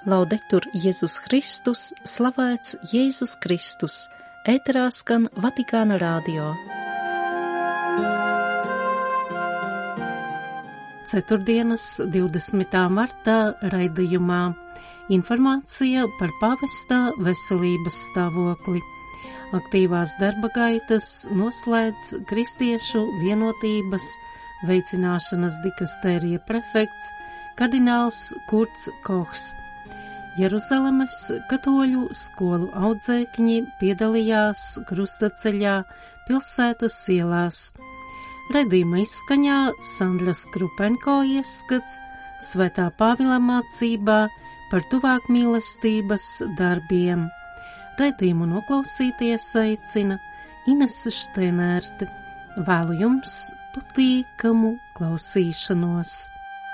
Laudetur Jēzus Kristus, slavēts Jēzus Kristus, ēterā skan Vatikāna radio. Ceturtdienas 20. martā raidījumā informācija par pavesta veselības stāvokli. Aktīvās darba gaitas noslēdz Kristiešu vienotības veicināšanas dikastērija prefekts kardināls Kurts Kohs. Jeruzalemes katoļu skolu audzēkņi piedalījās krustaceļā pilsētas ielās. Raidījuma izskaņā Sandras Krupenko ieskats Svētā Pāvila mācībā par tuvāk mīlestības darbiem. Raidījumu noklausīties aicina Inese Štenērte. Vēlu jums patīkamu klausīšanos.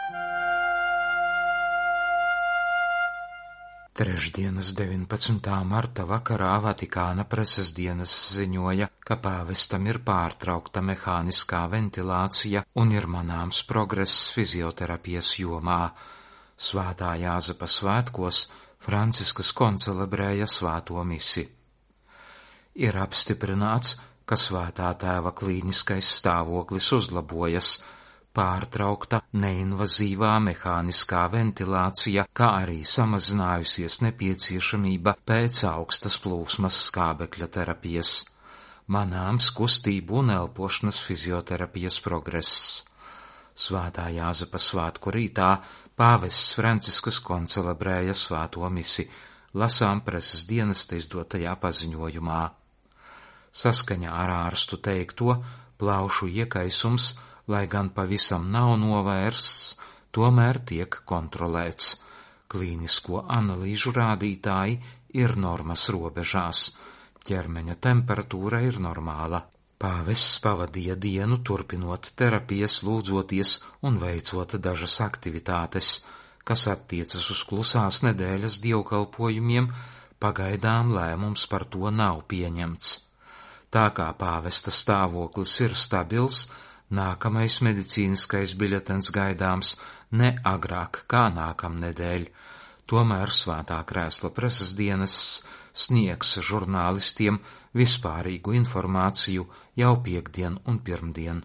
Trešdienas 19. marta vakarā Vatikāna preses dienas ziņoja, ka pāvestam ir pārtraukta mehāniskā ventilācija un ir manāms progress fizioterapijas jomā. Svētā Jāzepa svētkos Franciskas koncelebrēja svēto misi. Ir apstiprināts, ka svētā tēva klīniskais stāvoklis uzlabojas, pārtraukta neinvazīvā mehāniskā ventilācija, kā arī samazinājusies nepieciešamība pēc augstas plūsmas skābekļa terapijas. Manāms kustību un elpošanas fizioterapijas progress. Svētā Jāzepa svētku rītā pāvests Franciskas koncelebrēja svēto misi, lasām preses dienesta izdotajā paziņojumā. Saskaņā ar ārstu teikto, plaušu iekaisums, lai gan pavisam nav novērsts, tomēr tiek kontrolēts. Klīnisko analīžu rādītāji ir normas robežās. Ķermeņa temperatūra ir normāla. Pāvests pavadīja dienu turpinot terapijas, lūdzoties un veicot dažas aktivitātes, kas attiecas uz klusās nedēļas dievkalpojumiem, pagaidām lēmums par to nav pieņemts. Tā kā pāvesta stāvoklis ir stabils, nākamais medicīniskais biļetens gaidāms ne agrāk kā nākamnedēļ. Tomēr Svētā Krēsla preses dienests sniegs žurnālistiem vispārīgu informāciju jau piektdien un pirmdien.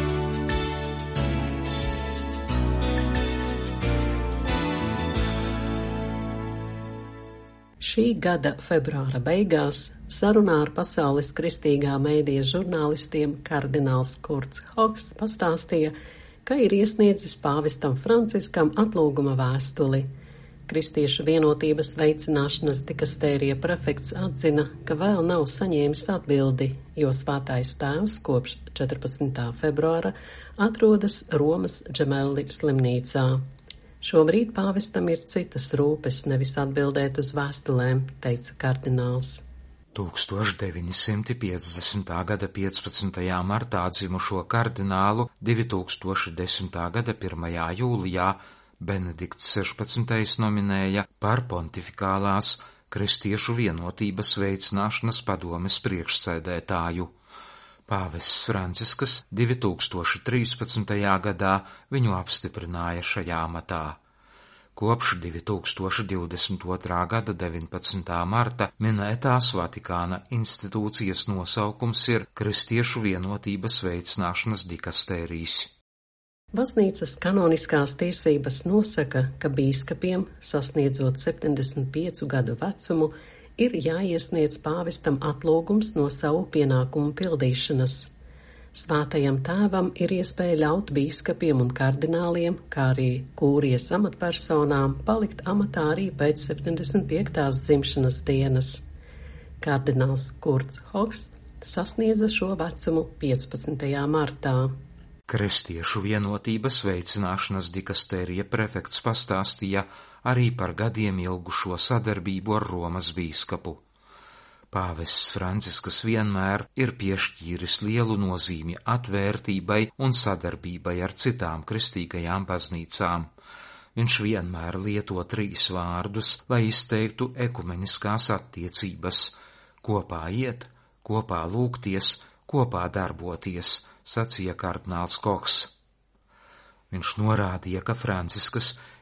Šī gada februāra beigās sarunā ar pasaules kristīgā mēdīja žurnālistiem kardināls Kurts Kohs pastāstīja, ka ir iesniedzis pāvestam Franciskam atlūguma vēstuli. Kristiešu vienotības veicināšanas dikastērija prefekts atzina, ka vēl nav saņēmis atbildi, jo svētais tēvs kopš 14. februāra atrodas Romas Džemelli slimnīcā. Šobrīd pāvestam ir citas rūpes, nevis atbildēt uz vēstulēm, teica kardināls. 1950. gada 15. martā dzimušo kardinālu 2010. gada 1. jūlijā Benedikts 16. nominēja par pontifikālās Kristiešu vienotības veicināšanas padomes priekšsēdētāju. Pāvests Franciskas 2013. gadā viņu apstiprināja šajā amatā. Kopš 2022. gada 19. marta minētās Vatikāna institūcijas nosaukums ir Kristiešu vienotības veicināšanas dikastērijs. Baznīcas kanoniskās tiesības nosaka, ka bīskapiem, sasniedzot 75 gadu vecumu, ir jāiesniedz pāvestam atlūgums no savu pienākumu pildīšanas. Svētajam tēvam ir iespēja ļaut bīskapiem un kardināliem, kā arī kūrijas amatpersonām, palikt amatā arī pēc 75. dzimšanas dienas. Kardināls Kurts Kohs sasniedza šo vecumu 15. martā. Kristiešu vienotības veicināšanas dikastērija prefekts pastāstīja arī par gadiem ilgušo sadarbību ar Romas bīskapu. Pāvests Franciskas vienmēr ir piešķīris lielu nozīmi atvērtībai un sadarbībai ar citām kristīgajām baznīcām. Viņš vienmēr lieto 3 vārdus, lai izteiktu ekumeniskās attiecības – kopā iet, kopā lūgties, kopā darboties, sacīja kardināls Kohs. Viņš norādīja, ka Franciskas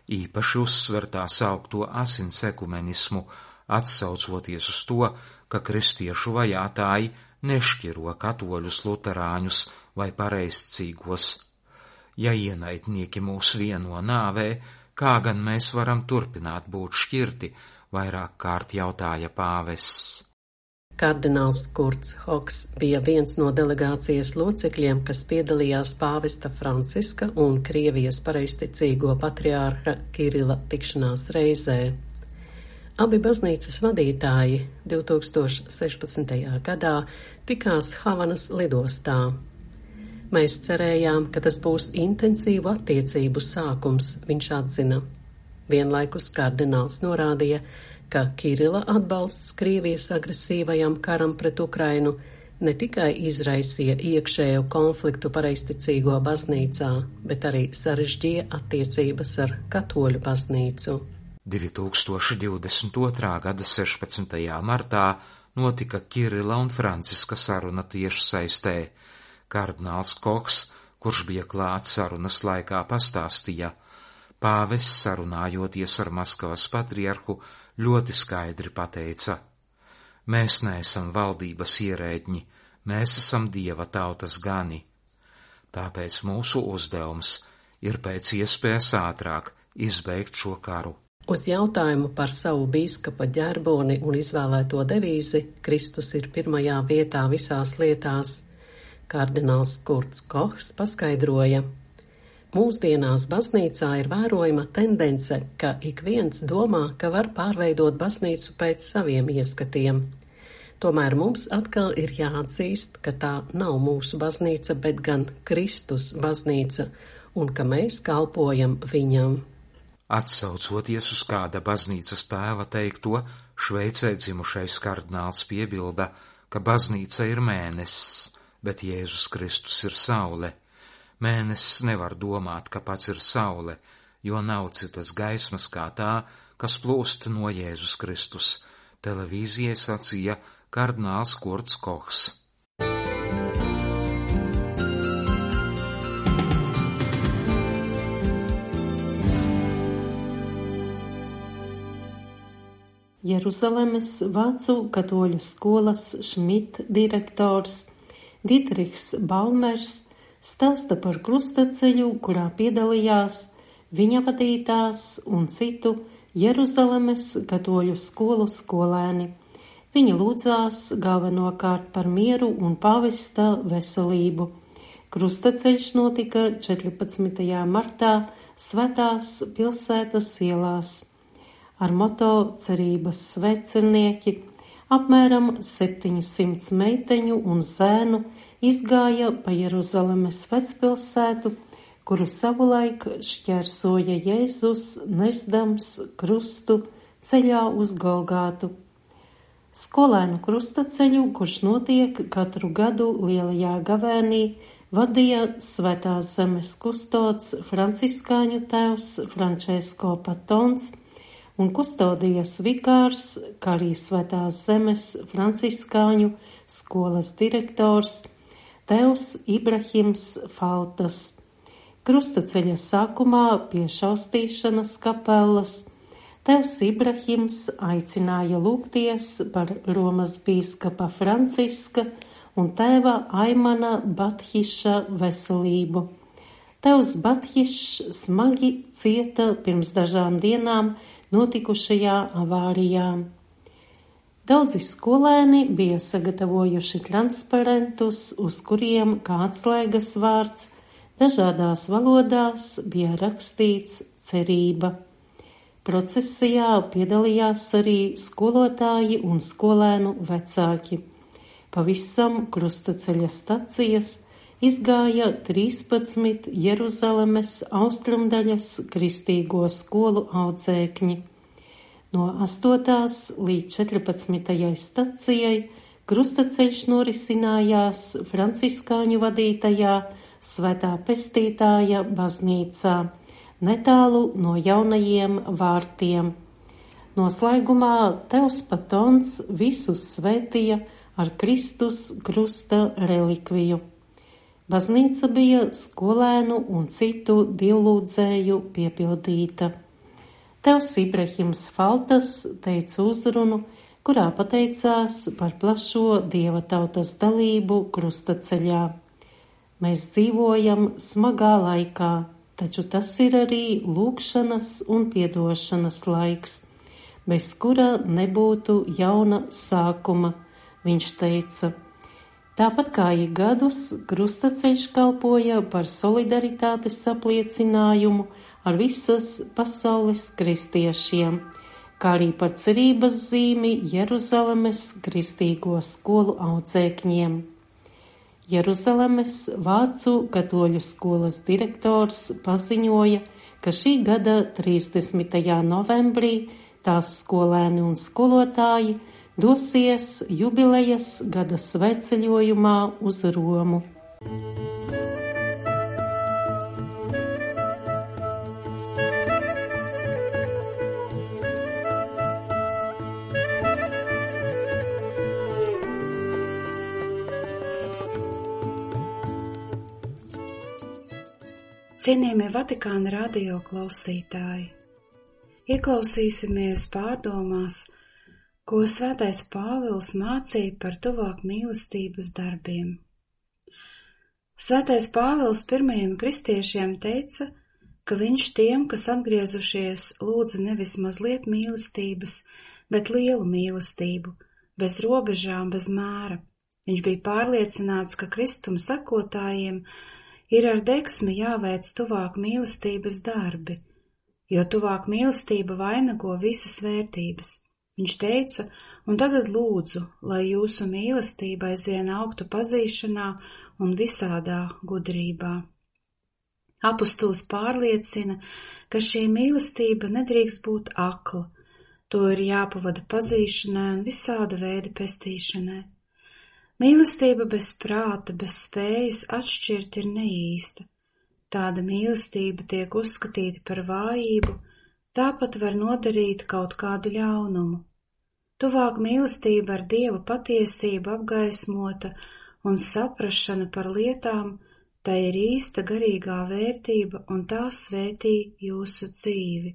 īpaši uzsver tā saukto asins ekumenismu, atsaucoties uz to, ka kristiešu vajātāji nešķiro katoļus, luterāņus vai pareizcīgos. Ja ienaidnieki mūs vieno nāvē, kā gan mēs varam turpināt būt šķirti, vairāk kārt jautāja pāvests. Kardināls Kurts Hoks bija viens no delegācijas locekļiem, kas piedalījās pāvesta Franciska un Krievijas pareizticīgo patriārha Kirila tikšanās reizē. Abi baznīcas vadītāji 2016. gadā tikās Havanas lidostā. Mēs cerējām, ka tas būs intensīvu attiecību sākums, viņš atzina. Vienlaikus kardināls norādīja, ka Kirila atbalsts Krievijas agresīvajam karam pret Ukrainu ne tikai izraisīja iekšējo konfliktu pareizticīgo baznīcā, bet arī sarežģīja attiecības ar katoļu baznīcu. 2022. gada 16. martā notika Kirila un Franciska saruna tieši saistē. Kardināls Koks, kurš bija klāts sarunas laikā, pastāstīja, pāvests sarunājoties ar Maskavas patriarhu ļoti skaidri pateica: mēs neesam valdības ierēģi, mēs esam Dieva tautas gani. Tāpēc mūsu uzdevums ir pēc iespējas ātrāk izbeigt šo karu. Uz jautājumu par savu bīskapa ģerboni un izvēlēto devīzi Kristus ir pirmajā vietā visās lietās, kardināls Kurts Kohs paskaidroja: mūsdienās baznīcā ir vērojama tendence, ka ik viens domā, ka var pārveidot baznīcu pēc saviem ieskatiem. Tomēr mums atkal ir jāatzīst, ka tā nav mūsu baznīca, bet gan Kristus baznīca, un ka mēs kalpojam viņam. Atsaucoties uz kāda baznīcas tēva teikto, Šveicē dzimušais kardināls piebilda, ka baznīca ir mēnesis, bet Jēzus Kristus ir saule. Mēnesis nevar domāt, ka pats ir saule, jo nav citas gaismas kā tā, kas plūst no Jēzus Kristus, televīzijai sacīja kardināls Kurts Kohs. Jeruzalemes Vācu katoļu skolas Šmit direktors Dietrichs Baumers stāsta par krustaceļu, kurā piedalījās viņa vadītās un citu Jeruzalemes katoļu skolu skolēni. Viņi lūdzās galvenokārt par mieru un pāvesta veselību. Krustaceļš notika 14. martā Svētās pilsētas ielās. Ar moto cerības svecinieki apmēram 700 meiteņu un zēnu izgāja pa Jeruzalemes vecpilsētu, kuru savulaik šķērsoja Jēzus nesdams krustu ceļā uz Golgātu. Skolēnu krustaceļu, kurš notiek katru gadu Lielajā gavēnī, vadīja Svētās zemes kustods franciskāņu tēvs Francesco Patons un kustodijas vikārs, kā arī Svētās zemes franciskāņu skolas direktors tēvs Ibrahims Faltas. Krustaceļa sākumā pie šaustīšanas kapelas tēvs Ibrahims aicināja lūgties par Romas bīskapa Franciska un tēva Aimana Bathiša veselību. Tēvs Bathišs smagi cieta pirms dažām dienām notikušajā avārijā. Daudzi skolēni bija sagatavojuši transparentus, uz kuriem kā atslēgas vārds dažādās valodās bija rakstīts cerība. Procesijā piedalījās arī skolotāji un skolēnu vecāki. Pavisam krustaceļa stacijas izgāja 13 Jeruzalemes austrumdaļas kristīgo skolu audzēkņi. No 8. līdz 14. stacijai krustaceļš norisinājās franciskāņu vadītajā Svētā Pestītāja baznīcā, netālu no jaunajiem vārtiem. Noslēgumā tēvs Patons visus svētīja ar Kristus krusta relikviju. Baznīca bija skolēnu un citu dievlūdzēju piepildīta. Tevs Ibrahims Faltas teica uzrunu, kurā pateicās par plašo Dieva tautas dalību krustaceļā. Mēs dzīvojam smagā laikā, taču tas ir arī lūgšanas un piedošanas laiks, bez kura nebūtu jauna sākuma, viņš teica. Tāpat kā ik gadus, krustaceļš kalpoja par solidaritātes apliecinājumu ar visas pasaules kristiešiem, kā arī par cerības zīmi Jeruzalemes kristīgo skolu audzēkņiem. Jeruzalemes Vācu katoļu skolas direktors paziņoja, ka šī gada 30. novembrī tās skolēni un skolotāji dosies jubilejas gada svētceļojumā uz Romu. Cienījamie Vatikāna radio klausītāji, ieklausīsimies pārdomās, ko Svētais Pāvils mācīja par tuvāk mīlestības darbiem. Svētais Pāvils pirmajiem kristiešiem teica, ka viņš tiem, kas atgriezušies, lūdza nevis mazliet mīlestības, bet lielu mīlestību, bez robežām, bez mēra. Viņš bija pārliecināts, ka Kristuma sekotājiem ir ar degsmi jāveic tuvāk mīlestības darbi, jo tuvāk mīlestība vainago visas vērtības. Viņš teica, un tagad lūdzu, lai jūsu mīlestība aizvien augtu pazīšanā un visādā gudrībā. Apostols pārliecina, ka šī mīlestība nedrīkst būt akla, to ir jāpavada pazīšanai un visāda veida pestīšanai. Mīlestība bez prāta, bez spējas atšķirt ir neīsta. Tāda mīlestība tiek uzskatīta par vājību, tāpat var nodarīt kaut kādu ļaunumu. Tuvāk mīlestība ar Dieva patiesību apgaismota un saprašana par lietām, tā ir īsta garīgā vērtība un tā svētī jūsu dzīvi.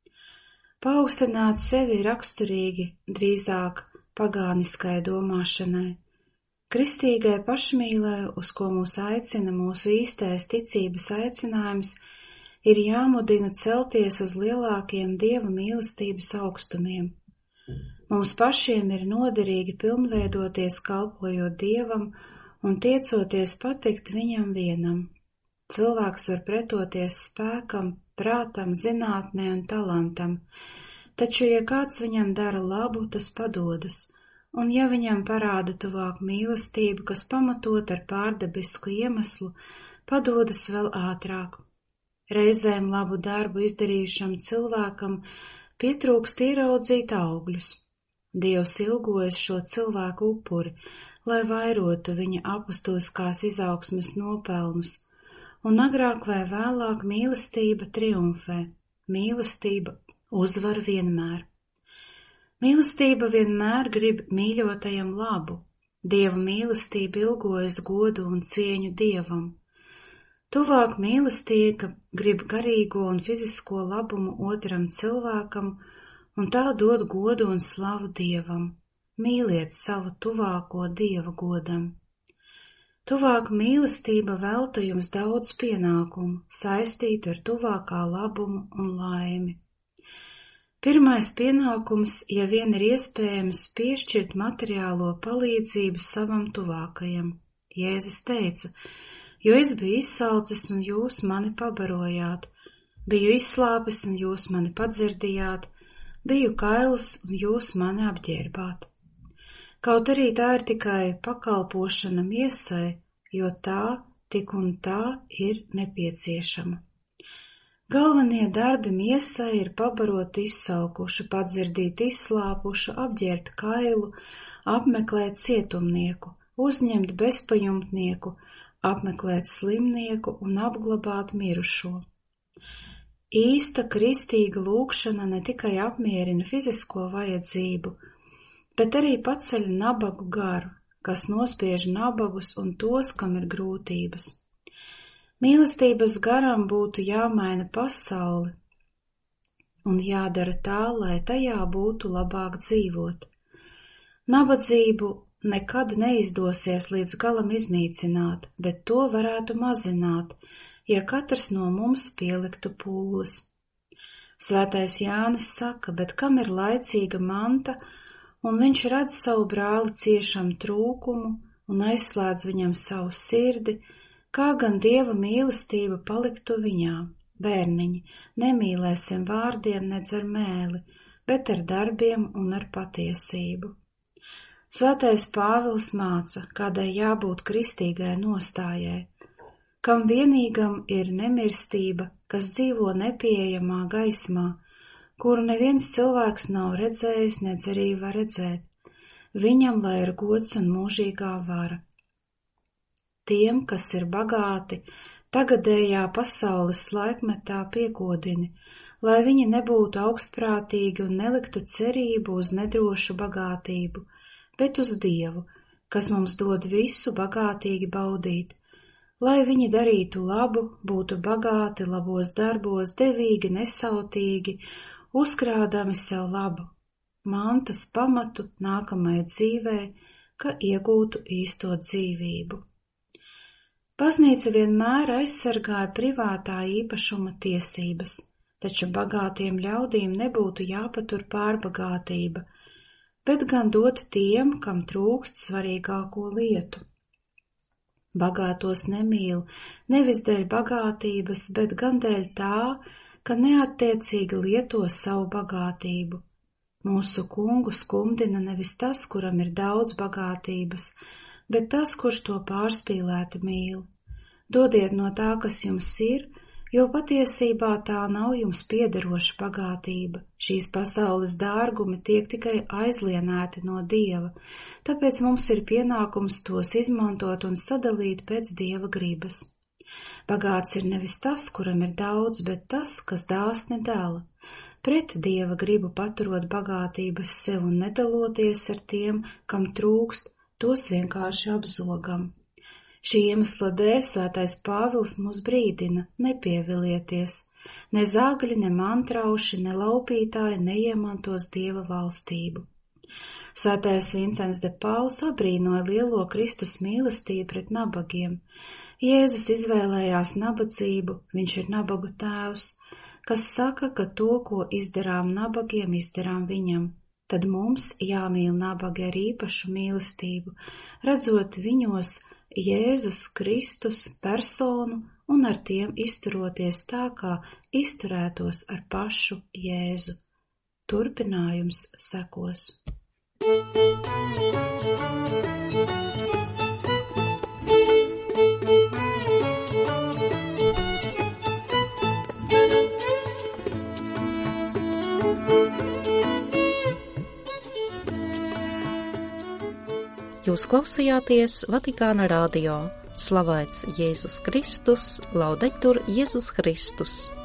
Paaugstināt sevi raksturīgi drīzāk pagāniskai domāšanai, kristīgai pašmīlei, uz ko mūs aicina mūsu īstais ticības aicinājums, ir jāmudina celties uz lielākiem Dieva mīlestības augstumiem. Mums pašiem ir noderīgi pilnveidoties kalpojot Dievam un tiecoties patikt Viņam vienam. Cilvēks var pretoties spēkam, prātam, zinātnē un talantam, taču, ja kāds viņam dara labu, tas padodas, un ja viņam parāda tuvāk mīlestību, kas pamatot ar pārdabisku iemeslu, padodas vēl ātrāk. Reizēm labu darbu izdarījušam cilvēkam pietrūkst ieraudzīt augļus. Dievs ilgojas šo cilvēku upuri, lai vairotu viņa apustuliskās izaugsmes nopelnus, un agrāk vai vēlāk mīlestība triumfē, mīlestība uzvar vienmēr. Mīlestība vienmēr grib mīļotajam labu, Dieva mīlestība ilgojas godu un cieņu Dievam. Tuvāk mīlestība grib garīgo un fizisko labumu otram cilvēkam, un tā dod godu un slavu Dievam. Mīliet savu tuvāko Dieva godam. Tuvāk mīlestība velta jums daudz pienākumu, saistītu ar tuvākā labumu un laimi. Pirmais pienākums, ja vien ir iespējams, piešķirt materiālo palīdzību savam tuvākajam. Jēzus teica, jo es biju izsalcis un jūs mani pabarojāt, biju izslāpis un jūs mani padzirdījāt, biju kails un jūs mani apģērbāt. Kaut arī tā ir tikai pakalpošana miesai, jo tā tik un tā ir nepieciešama. Galvenie darbi miesai ir pabarot izsalkušu, padzirdīt izslāpušu, apģērbt kailu, apmeklēt cietumnieku, uzņemt bezpajumtnieku, apmeklēt slimnieku un apglabāt mirušo. Īsta kristīga lūgšana ne tikai apmierina fizisko vajadzību, bet arī paceļ nabagu garu, kas nospiež nabagus un tos, kam ir grūtības. Mīlestības garam būtu jāmaina pasauli, un jādara tā, lai tajā būtu labāk dzīvot. Nabadzību nekad neizdosies līdz galam iznīcināt, bet to varētu mazināt, ja katrs no mums pieliktu pūles. Svētais Jānis saka, bet kam ir laicīga manta, un viņš redz savu brāli ciešam trūkumu un aizslēdz viņam savu sirdi, kā gan Dieva mīlestība paliktu viņā. Bērniņi, nemīlēsim vārdiem nedz ar mēli, bet ar darbiem un ar patiesību. Svētais Pāvils māca, kādai jābūt kristīgai nostājai, kam vienīgam ir nemirstība, kas dzīvo nepieejamā gaismā, kuru neviens cilvēks nav redzējis, nedz arī var redzēt. Viņam lai ir gods un mūžīgā vara. Tiem, kas ir bagāti, tagadējā pasaules laikmetā piekodini, lai viņi nebūtu augstprātīgi un neliktu cerību uz nedrošu bagātību, bet uz Dievu, kas mums dod visu bagātīgi baudīt, lai viņi darītu labu, būtu bagāti labos darbos, devīgi, nesautīgi, uzkrādami sev labu, mantas pamatu nākamai dzīvē, ka iegūtu īsto dzīvību. Baznīca vienmēr aizsargāja privātā īpašuma tiesības, taču bagātiem ļaudīm nebūtu jāpatur pārbagātība, bet gan dot tiem, kam trūkst svarīgāko lietu. Bagātos nemīl nevis dēļ bagātības, bet gan dēļ tā, ka neattiecīgi lieto savu bagātību. Mūsu kungu skumdina nevis tas, kuram ir daudz bagātības, bet tas, kurš to pārspīlēti mīl. Dodiet no tā, kas jums ir, jo patiesībā tā nav jums piederoša bagātība. Šīs pasaules dārgumi tiek tikai aizlienēti no Dieva, tāpēc mums ir pienākums tos izmantot un sadalīt pēc Dieva gribas. Bagāts ir nevis tas, kuram ir daudz, bet tas, kas dāsni dala. Pret Dieva gribu paturot bagātības sev un nedaloties ar tiem, kam trūkst, tos vienkārši apzogam. Šī iemesla dēļ svētais Pāvils mūs brīdina, nepievilieties, ne zāgļi, ne mantrauši, ne laupītāji neiemantos Dieva valstību. Svētais Vincents de Pauls abrīnoja lielo Kristus mīlestību pret nabagiem. Jēzus izvēlējās nabadzību, viņš ir nabagu tēvs, kas saka, ka to, ko izdarām nabagiem, izdarām viņam. Tad mums jāmīl nabagi ar īpašu mīlestību, redzot viņos Jēzus Kristus personu un ar tiem izturoties tā, kā izturētos ar pašu Jēzu. Turpinājums sekos. Jūs klausījāties Vatikāna radio. Slavēts Jēzus Kristus, laudetur Jēzus Kristus.